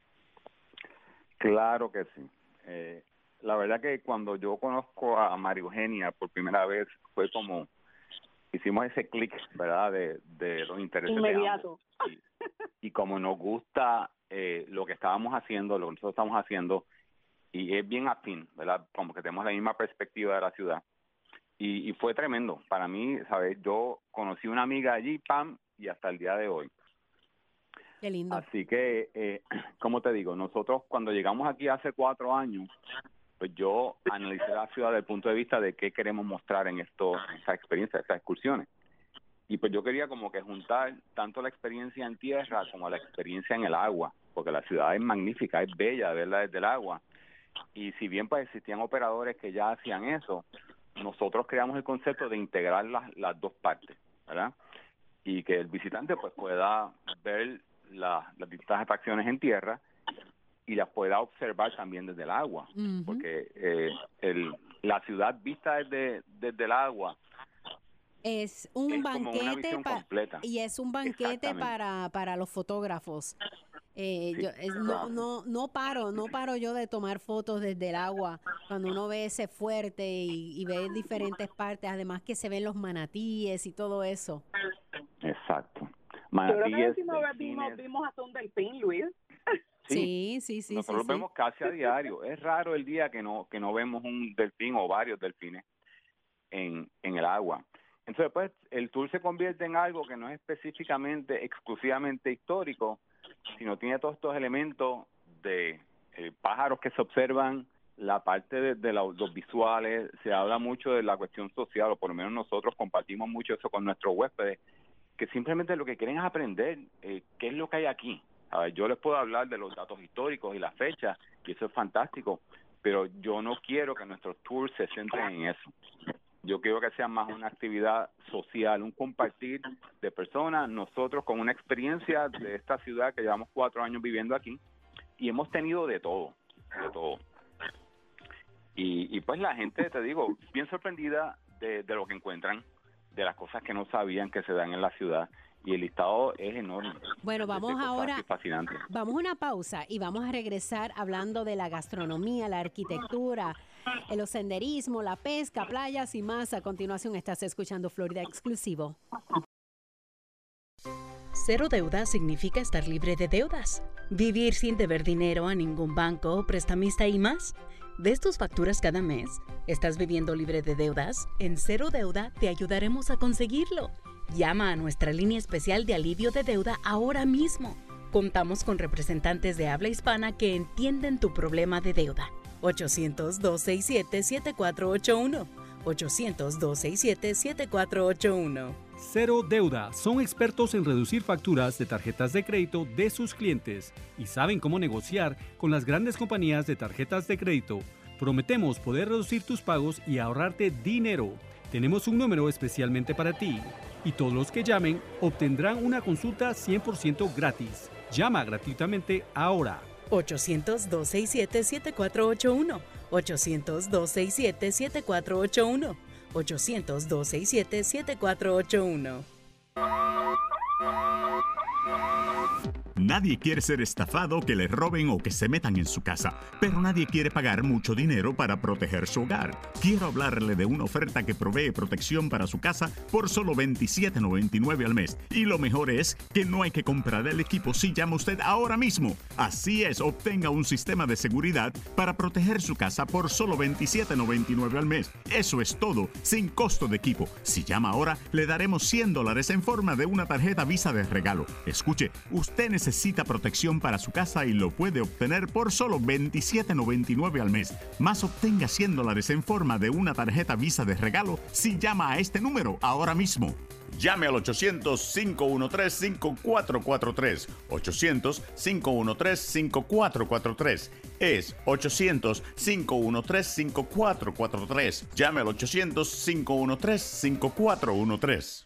Claro que sí. Eh, La verdad que cuando yo conozco a María Eugenia por primera vez fue como hicimos ese clic, ¿verdad? De, de los intereses inmediato. De ambos. Y, y como nos gusta eh, lo que estábamos haciendo, lo que nosotros estamos haciendo, y es bien afín, ¿verdad? Como que tenemos la misma perspectiva de la ciudad. Y, y fue tremendo. Para mí, ¿sabes? Yo conocí una amiga allí, Pam, y hasta el día de hoy. Qué lindo. Así que, eh, como te digo, nosotros cuando llegamos aquí hace cuatro años, pues yo analicé la ciudad desde el punto de vista de qué queremos mostrar en esto, en esa experiencia, esas excursiones. Y pues yo quería como que juntar tanto la experiencia en tierra como la experiencia en el agua, porque la ciudad es magnífica, es bella verla desde el agua. Y si bien pues existían operadores que ya hacían eso, nosotros creamos el concepto de integrar las, las dos partes, ¿verdad? Y que el visitante pues pueda ver la, las distintas atracciones en tierra y las pueda observar también desde el agua, uh-huh. porque eh, el, la ciudad vista desde, desde el agua es un es banquete pa- y es un banquete para, para los fotógrafos. Eh, sí, yo, es, no, no, no paro, no paro yo de tomar fotos desde el agua cuando uno ve ese fuerte y, y ve diferentes partes, además que se ven los manatíes y todo eso. Exacto. Manatíes, yo creo que si no vimos, vimos hasta un delfín, Luis. Sí, sí, sí. Nosotros sí, lo vemos sí. casi a diario. Es raro el día que no que no vemos un delfín o varios delfines en, en el agua. Entonces, pues, el tour se convierte en algo que no es específicamente, exclusivamente histórico, sino tiene todos estos elementos de eh, pájaros que se observan, la parte de, de la, los visuales, se habla mucho de la cuestión social, o por lo menos nosotros compartimos mucho eso con nuestros huéspedes, que simplemente lo que quieren es aprender eh, qué es lo que hay aquí. A ver, yo les puedo hablar de los datos históricos y las fechas, y eso es fantástico, pero yo no quiero que nuestros tours se centren en eso. Yo quiero que sea más una actividad social, un compartir de personas, nosotros con una experiencia de esta ciudad que llevamos cuatro años viviendo aquí, y hemos tenido de todo, de todo. Y, y pues la gente, te digo, bien sorprendida de, de lo que encuentran, de las cosas que no sabían que se dan en la ciudad, y el listado es enorme. Bueno, vamos ahora, vamos a una pausa y vamos a regresar hablando de la gastronomía, la arquitectura, el senderismo, la pesca, playas y más. A continuación estás escuchando Florida Exclusivo. Cero deuda significa estar libre de deudas, vivir sin deber dinero a ningún banco, prestamista y más. ¿Ves tus facturas cada mes? ¿Estás viviendo libre de deudas? En Cero Deuda te ayudaremos a conseguirlo. Llama a nuestra línea especial de alivio de deuda ahora mismo. Contamos con representantes de habla hispana que entienden tu problema de deuda. ochocientos, dos seis siete, siete cuatro ocho uno. ochocientos, dos seis siete, siete cuatro ocho uno. Cero Deuda son expertos en reducir facturas de tarjetas de crédito de sus clientes y saben cómo negociar con las grandes compañías de tarjetas de crédito. Prometemos poder reducir tus pagos y ahorrarte dinero. Tenemos un número especialmente para ti. y todos los que llamen obtendrán una consulta cien por ciento gratis. Llama gratuitamente ahora. ochocientos, dos seis siete, siete cuatro ocho uno. ochocientos, dos seis siete, siete cuatro ocho uno. ochocientos, dos seis siete, siete cuatro ocho uno. Nadie quiere ser estafado, que le roben o que se metan en su casa, pero nadie quiere pagar mucho dinero para proteger su hogar. Quiero hablarle de una oferta que provee protección para su casa por solo veintisiete noventa y nueve al mes. Y lo mejor es que no hay que comprar el equipo si llama usted ahora mismo. Así es, obtenga un sistema de seguridad para proteger su casa por solo veintisiete noventa y nueve al mes. Eso es todo, sin costo de equipo. Si llama ahora, le daremos cien dólares en forma de una tarjeta Visa de regalo. Escuche, usted necesita Necesita protección para su casa y lo puede obtener por solo veintisiete noventa y nueve al mes. Más obtenga cien dólares en forma de una tarjeta Visa de regalo si llama a este número ahora mismo. Llame al ochocientos, cinco uno tres, cinco cuatro cuatro tres. ochocientos, cinco uno tres, cinco cuatro cuatro tres. Es ochocientos, cinco uno tres, cinco cuatro cuatro tres. Llame al ochocientos, cinco uno tres, cinco cuatro uno tres.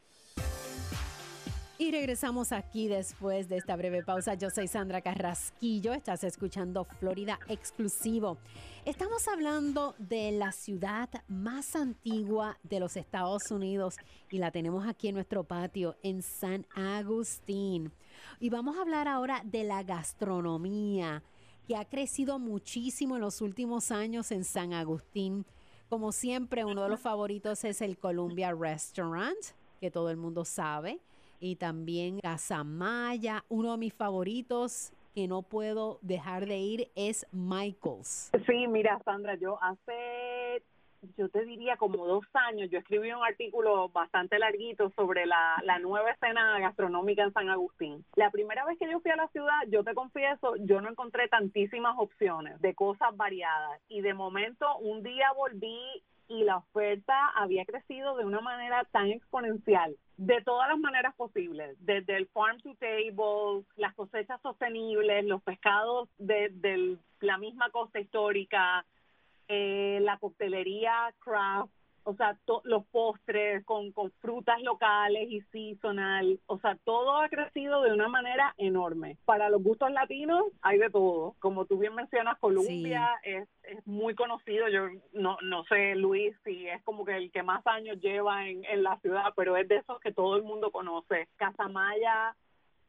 Y regresamos aquí después de esta breve pausa. Yo soy Sandra Carrasquillo, estás escuchando Florida Exclusivo. Estamos hablando de la ciudad más antigua de los Estados Unidos y la tenemos aquí en nuestro patio en San Agustín. Y vamos a hablar ahora de la gastronomía, que ha crecido muchísimo en los últimos años en San Agustín. Como siempre, uno de los favoritos es el Columbia Restaurant, que todo el mundo sabe. Y también Casa Maya. Uno de mis favoritos que no puedo dejar de ir es Michael's. Sí, mira, Sandra, yo hace, yo te diría como dos años, yo escribí un artículo bastante larguito sobre la, la nueva escena gastronómica en San Agustín. La primera vez que yo fui a la ciudad, yo te confieso, yo no encontré tantísimas opciones de cosas variadas. Y de momento, un día volví y la oferta había crecido de una manera tan exponencial, de todas las maneras posibles, desde el farm to table, las cosechas sostenibles, los pescados de, de la misma costa histórica, eh, la coctelería craft, o sea, to, los postres con, con frutas locales y seasonal, o sea, todo ha crecido de una manera enorme. Para los gustos latinos hay de todo. Como tú bien mencionas, Columbia sí. es, es muy conocido. Yo no, no sé, Luis, si es como que el que más años lleva en, en la ciudad, pero es de esos que todo el mundo conoce. Casa Maya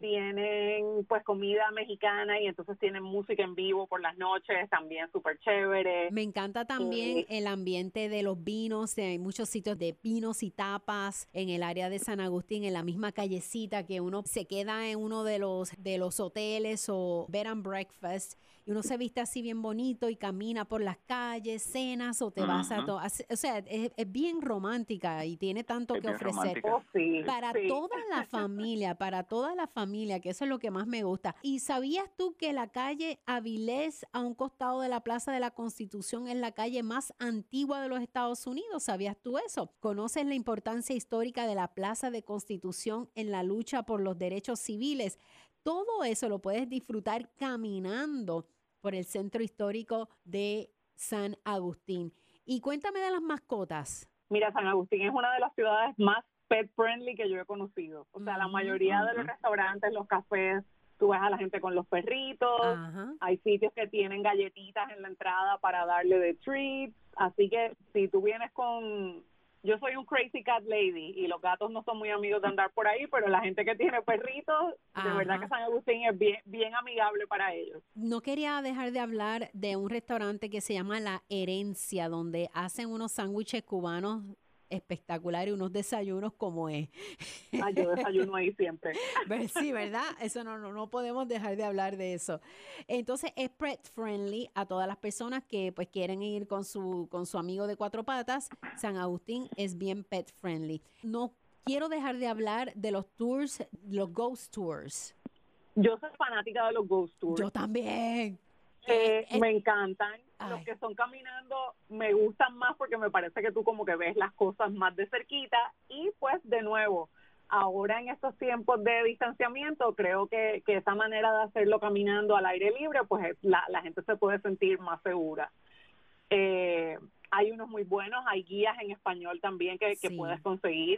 tienen pues comida mexicana y entonces tienen música en vivo por las noches, también súper chévere. Me encanta también eh, el ambiente de los vinos, hay muchos sitios de vinos y tapas en el área de San Agustín, en la misma callecita que uno se queda en uno de los, de los hoteles o bed and breakfast y uno se viste así bien bonito y camina por las calles, cenas o te uh-huh. vas a todo. O sea, es, es bien romántica y tiene tanto es que ofrecer. Oh, sí, para sí. toda la familia, para toda la familia, que eso es lo que más me gusta. ¿Y sabías tú que la calle Avilés, a un costado de la Plaza de la Constitución, es la calle más antigua de los Estados Unidos? ¿Sabías tú eso? ¿Conoces la importancia histórica de la Plaza de Constitución en la lucha por los derechos civiles? Todo eso lo puedes disfrutar caminando por el centro histórico de San Agustín. Y cuéntame de las mascotas. Mira, San Agustín es una de las ciudades más pet friendly que yo he conocido. O sea, la mayoría uh-huh. de los restaurantes, los cafés, tú ves a la gente con los perritos. Uh-huh. Hay sitios que tienen galletitas en la entrada para darle de treats. Así que si tú vienes con... Yo soy un crazy cat lady y los gatos no son muy amigos de andar por ahí, pero la gente que tiene perritos, Ajá. de verdad que San Agustín es bien, bien amigable para ellos. No quería dejar de hablar de un restaurante que se llama La Herencia, donde hacen unos sándwiches cubanos espectaculares, unos desayunos como es. Ah, yo desayuno ahí siempre. Sí, ¿verdad? Eso no, no, no podemos dejar de hablar de eso. Entonces es pet friendly a todas las personas que pues quieren ir con su, con su amigo de cuatro patas. San Agustín es bien pet friendly. No quiero dejar de hablar de los tours, los ghost tours. Yo soy fanática de los ghost tours. Yo también. Eh, eh, me encantan. Ay. Los que son caminando me gustan más porque me parece que tú como que ves las cosas más de cerquita y pues de nuevo, ahora en estos tiempos de distanciamiento creo que, que esa manera de hacerlo caminando al aire libre pues la, la gente se puede sentir más segura. Eh, hay unos muy buenos, hay guías en español también que, sí. que puedes conseguir.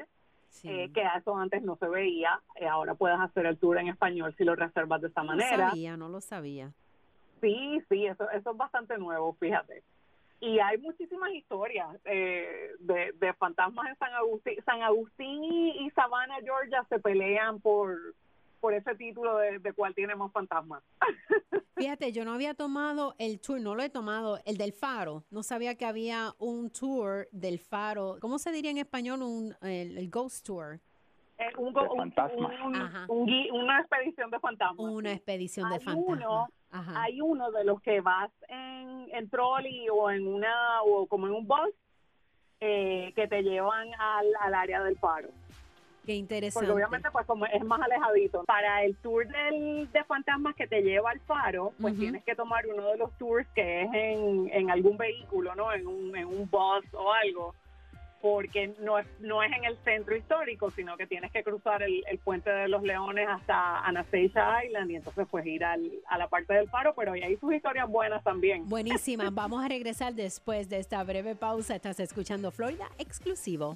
sí. eh, que eso antes no se veía. Eh, ahora puedes hacer el tour en español si lo reservas de esta manera. No lo sabía, no lo sabía. Sí, sí, eso, eso es bastante nuevo, fíjate. Y hay muchísimas historias eh, de, de fantasmas en San Agustín. San Agustín y, y Savannah, Georgia, se pelean por, por ese título de, de cuál tiene más fantasmas. Fíjate, yo no había tomado el tour, no lo he tomado, el del Faro. No sabía que había un tour del Faro. ¿Cómo se diría en español? Un, el, el Ghost Tour. Eh, un, un, un, un, un, una expedición de fantasmas. Una expedición de hay fantasmas. Uno, hay uno de los que vas en, en trolley o en una o como en un bus eh, que te llevan al, al área del Faro. Qué interesante. Porque obviamente pues como es más alejadito. Para el tour del, de fantasmas que te lleva al Faro, pues uh-huh. tienes que tomar uno de los tours que es en, en algún vehículo, ¿no? En un, en un bus o algo. Porque no es, no es en el centro histórico, sino que tienes que cruzar el, el puente de los Leones hasta Anastasia Island y entonces pues ir al, a la parte del Faro, pero hay sus historias buenas también. Buenísima. Vamos a regresar después de esta breve pausa. Estás escuchando Florida Exclusivo.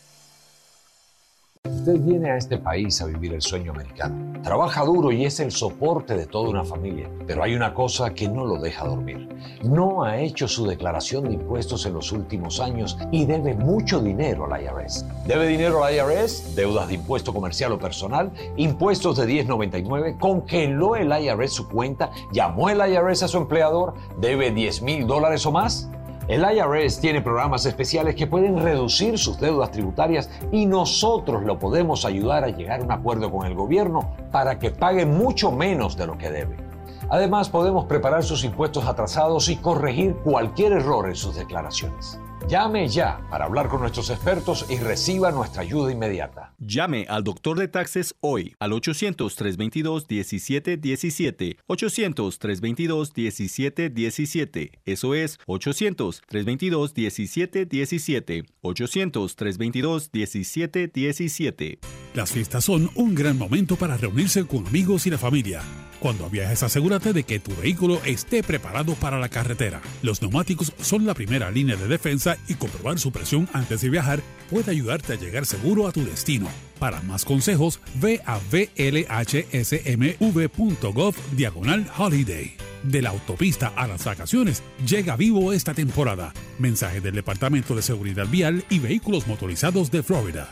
Usted viene a este país a vivir el sueño americano. Trabaja duro y es el soporte de toda una familia. Pero hay una cosa que no lo deja dormir. No ha hecho su declaración de impuestos en los últimos años y debe mucho dinero al I R S. ¿Debe dinero al I R S? Deudas de impuesto comercial o personal, impuestos de diez noventa y nueve, congeló el I R S su cuenta, llamó el I R S a su empleador, debe diez mil dólares o más. El I R S tiene programas especiales que pueden reducir sus deudas tributarias y nosotros lo podemos ayudar a llegar a un acuerdo con el gobierno para que pague mucho menos de lo que debe. Además, podemos preparar sus impuestos atrasados y corregir cualquier error en sus declaraciones. Llame ya para hablar con nuestros expertos y reciba nuestra ayuda inmediata. Llame al doctor de taxes hoy al ochocientos, tres veintidós, diecisiete diecisiete. ochocientos, tres veintidós, diecisiete diecisiete. Eso es ochocientos, tres veintidós, diecisiete diecisiete. ochocientos, tres veintidós, diecisiete diecisiete. Las fiestas son un gran momento para reunirse con amigos y la familia. Cuando viajes, asegúrate de que tu vehículo esté preparado para la carretera. Los neumáticos son la primera línea de defensa y comprobar su presión antes de viajar puede ayudarte a llegar seguro a tu destino. Para más consejos, ve a v l h s m v punto gov diagonal holiday. De la autopista a las vacaciones, llega vivo esta temporada. Mensaje del Departamento de Seguridad Vial y Vehículos Motorizados de Florida.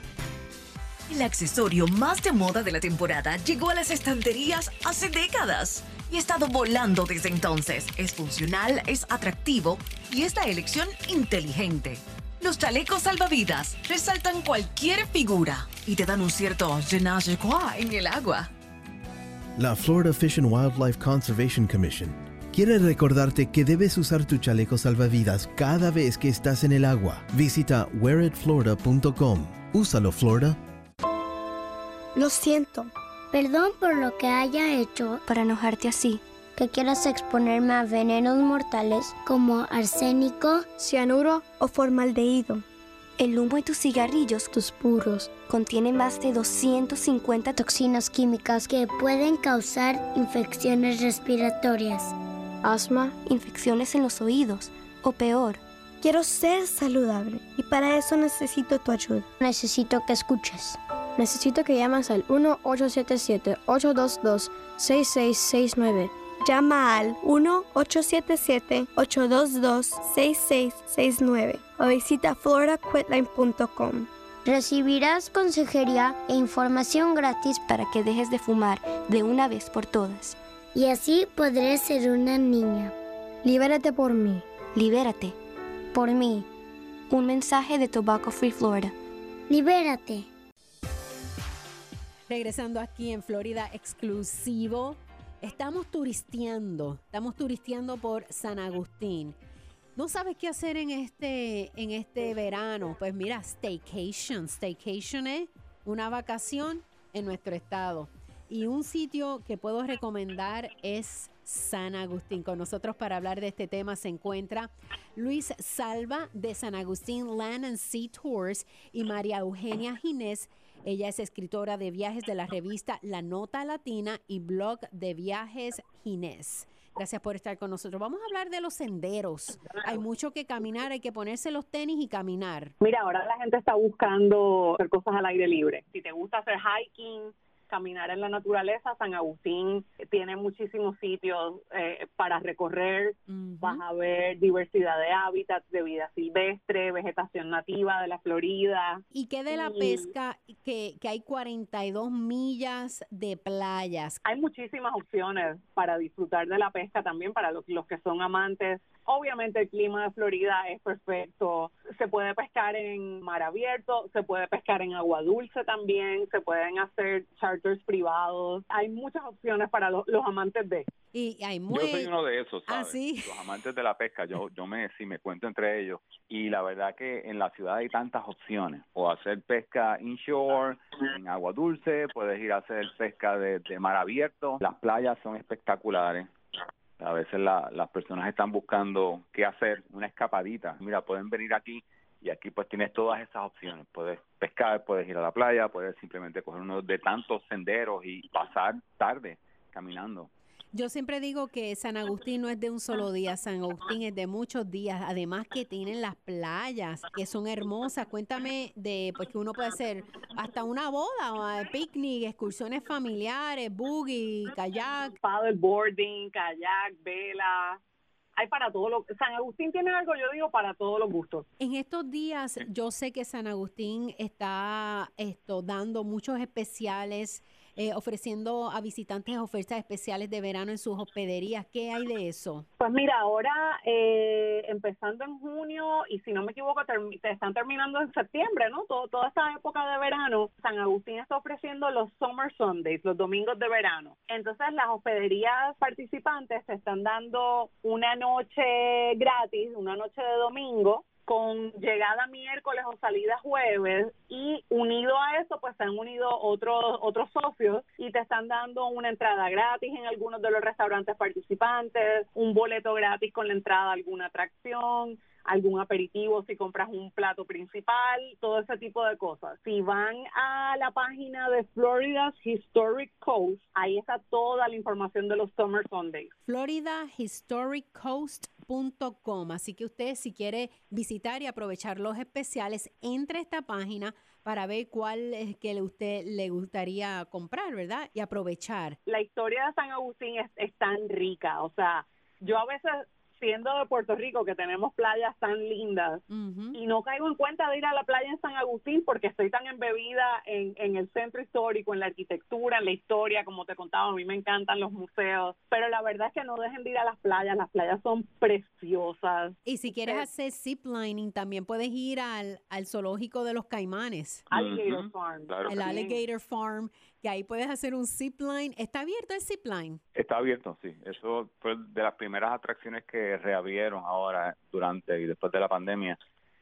El accesorio más de moda de la temporada llegó a las estanterías hace décadas y ha estado volando desde entonces. Es funcional, es atractivo y es la elección inteligente. Los chalecos salvavidas resaltan cualquier figura y te dan un cierto je ne sais quoi en el agua. La Florida Fish and Wildlife Conservation Commission quiere recordarte que debes usar tu chaleco salvavidas cada vez que estás en el agua. Visita wear it florida punto com. Úsalo, Florida. Lo siento. Perdón por lo que haya hecho para enojarte así. Que quieras exponerme a venenos mortales como arsénico, cianuro o formaldehído. El humo de tus cigarrillos, tus puros, contienen más de doscientas cincuenta toxinas químicas que pueden causar infecciones respiratorias, asma, infecciones en los oídos o peor. Quiero ser saludable y para eso necesito tu ayuda. Necesito que escuches. Necesito que llames al uno ocho siete siete, ocho dos dos, seis seis seis nueve. Llama al uno ocho siete siete, ocho dos dos, seis seis seis nueve o visita florida quitline punto com. Recibirás consejería e información gratis para que dejes de fumar de una vez por todas. Y así podré ser una niña. Libérate por mí. Libérate. Por mí. Un mensaje de Tobacco Free Florida. Libérate. Regresando aquí en Florida Exclusivo, estamos turisteando, estamos turisteando por San Agustín. ¿No sabes qué hacer en este, en este verano? Pues mira, staycation. Staycation es una vacación en nuestro estado. Y un sitio que puedo recomendar es San Agustín. Con nosotros para hablar de este tema se encuentra Luis Salva de San Agustín Land and Sea Tours y María Eugenia Ginés. Ella es escritora de viajes de la revista La Nota Latina y blog de viajes Ginés. Gracias por estar con nosotros. Vamos a hablar de los senderos. Hay mucho que caminar, hay que ponerse los tenis y caminar. Mira, ahora la gente está buscando hacer cosas al aire libre. Si te gusta hacer hiking, caminar en la naturaleza, San Agustín tiene muchísimos sitios eh, para recorrer. Uh-huh. Vas a ver diversidad de hábitats, de vida silvestre, vegetación nativa de la Florida. ¿Y qué de la y... pesca? Que, que hay cuarenta y dos millas de playas. Hay muchísimas opciones para disfrutar de la pesca también para los, los que son amantes. Obviamente el clima de Florida es perfecto. Se puede pescar en mar abierto, se puede pescar en agua dulce también, se pueden hacer charters privados. Hay muchas opciones para los, los amantes de. Y hay muy... Yo soy uno de esos, ¿sabes? ¿Ah, sí? Los amantes de la pesca, yo yo me sí me cuento entre ellos. Y la verdad que en la ciudad hay tantas opciones. O hacer pesca inshore, en agua dulce, puedes ir a hacer pesca de, de mar abierto. Las playas son espectaculares. A veces la, las personas están buscando qué hacer, una escapadita. Mira, pueden venir aquí y aquí pues tienes todas esas opciones. Puedes pescar, puedes ir a la playa, puedes simplemente coger uno de tantos senderos y pasar tarde caminando. Yo siempre digo que San Agustín no es de un solo día, San Agustín es de muchos días, además que tienen las playas, que son hermosas. Cuéntame de, pues que uno puede hacer hasta una boda, picnic, excursiones familiares, buggy, kayak. Paddleboarding, kayak, vela. Hay para todos los... San Agustín tiene algo, yo digo, para todos los gustos. En estos días, yo sé que San Agustín está esto dando muchos especiales, eh, ofreciendo a visitantes ofertas especiales de verano en sus hospederías. ¿Qué hay de eso? Pues mira, ahora eh, empezando en junio, y si no me equivoco, term- te están terminando en septiembre, ¿no? Todo, toda esta época de verano, San Agustín está ofreciendo los Summer Sundays, los domingos de verano. Entonces, las hospederías participantes te están dando una noche gratis, una noche de domingo, con llegada miércoles o salida jueves, y unido a eso pues se han unido otros otros socios y te están dando una entrada gratis en algunos de los restaurantes participantes, un boleto gratis con la entrada a alguna atracción, algún aperitivo si compras un plato principal, todo ese tipo de cosas. Si van a la página de Florida's Historic Coast, ahí está toda la información de los Summer Sundays. Florida Historic Coast punto com. Así que usted, si quiere visitar y aprovechar los especiales, entre a esta página para ver cuál es que a usted le gustaría comprar, ¿verdad? Y aprovechar. La historia de San Agustín es, es tan rica. O sea, yo a veces, siendo de Puerto Rico, que tenemos playas tan lindas, uh-huh. y no caigo en cuenta de ir a la playa en San Agustín porque estoy tan embebida en, en el centro histórico, en la arquitectura, en la historia, como te contaba, a mí me encantan los museos, pero la verdad es que no dejen de ir a las playas, las playas son preciosas. Y si quieres hacer ziplining, también puedes ir al, al zoológico de los Caimanes. Alligator uh-huh. Farm. Claro el Alligator sí. Farm, que ahí puedes hacer un zipline. ¿Está abierto el zipline? Está abierto, sí. Eso fue de las primeras atracciones que reabrieron ahora durante y después de la pandemia.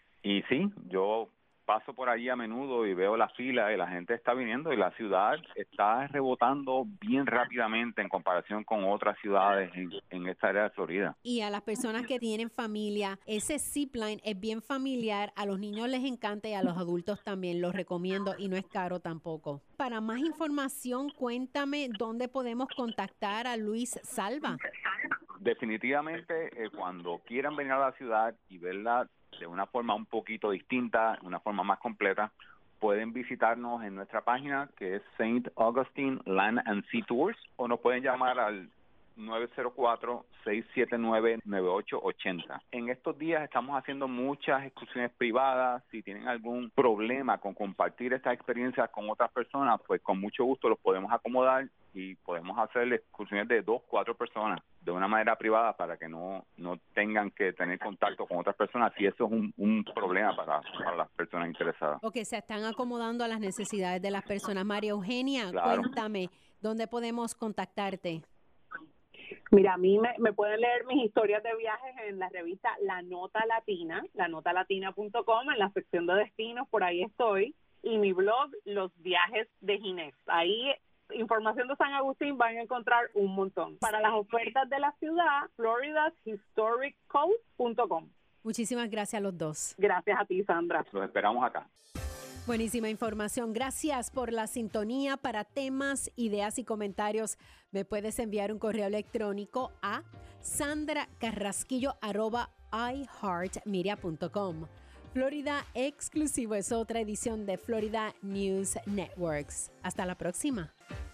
Y sí, yo paso por allí a menudo y veo la fila y la gente está viniendo y la ciudad está rebotando bien rápidamente en comparación con otras ciudades en, en esta área de Florida. Y a las personas que tienen familia, ese zipline es bien familiar, a los niños les encanta y a los adultos también, los recomiendo y no es caro tampoco. Para más información, cuéntame dónde podemos contactar a Luis Salva. Definitivamente, eh, cuando quieran venir a la ciudad y verla de una forma un poquito distinta, una forma más completa, pueden visitarnos en nuestra página que es Saint Augustine Land and Sea Tours, o nos pueden llamar al nueve cero cuatro, seis siete nueve, nueve ocho ocho cero. En estos días estamos haciendo muchas excursiones privadas. Si tienen algún problema con compartir estas experiencias con otras personas, pues con mucho gusto los podemos acomodar y podemos hacer excursiones de dos, cuatro personas de una manera privada para que no no tengan que tener contacto con otras personas, si eso es un, un problema para, para las personas interesadas. O que se están acomodando a las necesidades de las personas. María Eugenia, claro. Cuéntame, ¿dónde podemos contactarte? Mira, a mí me, me pueden leer mis historias de viajes en la revista La Nota Latina, la nota latina punto com, en la sección de destinos, por ahí estoy, y mi blog, Los Viajes de Ginés. Ahí, información de San Agustín van a encontrar un montón. Para las ofertas de la ciudad, Florida's Historic Coast punto com. Muchísimas gracias a los dos. Gracias a ti, Sandra. Los esperamos acá. Buenísima información. Gracias por la sintonía. Para temas, ideas y comentarios, me puedes enviar un correo electrónico a sandracarrasquillo arroba iheartmedia punto com. Florida Exclusivo es otra edición de Florida News Networks. Hasta la próxima.